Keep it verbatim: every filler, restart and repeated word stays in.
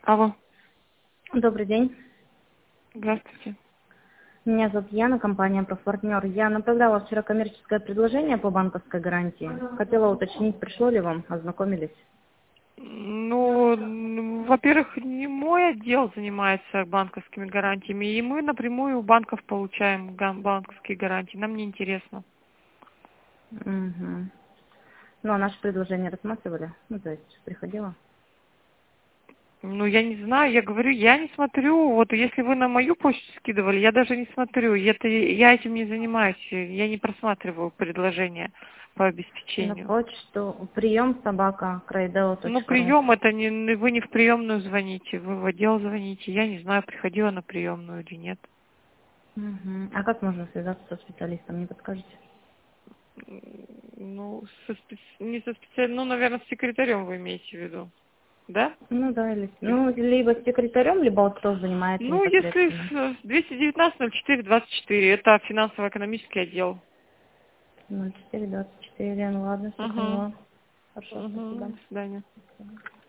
Алло, Добрый день. здравствуйте. Меня зовут Яна, компания «Профпартнер». Я направляла вчера коммерческое предложение по банковской гарантии. Хотела уточнить, пришло ли вам, ознакомились? Ну, м, во-первых, не мой отдел занимается банковскими гарантиями, и мы напрямую у банков получаем ган- банковские гарантии. Нам не интересно. Угу. Ну, а наше предложение рассматривали? Ну, то есть, приходило? Ну, я не знаю, я говорю, я не смотрю. Вот если вы на мою почту скидывали, я даже не смотрю. Это, я этим не занимаюсь. Я не просматриваю предложения по На обеспечению. почту прием собака крайдео Ну, точка ру. прием это не, вы не в приемную звоните, вы в отдел звоните. Я не знаю, приходила на приемную или нет. Угу. А как можно связаться со специалистом, не подскажете? Ну, со спе- не со специальным, ну, наверное, с секретарем вы имеете в виду, да? Ну, да, или, ну, либо с секретарем, либо вот кто занимается Ну, если непосредственно. с двести девятнадцать ноль четыре двадцать четыре, это финансово-экономический отдел. ноль четыре двадцать четыре, ну ладно, все Угу. поняла. Хорошо, Угу. спасибо. До свидания.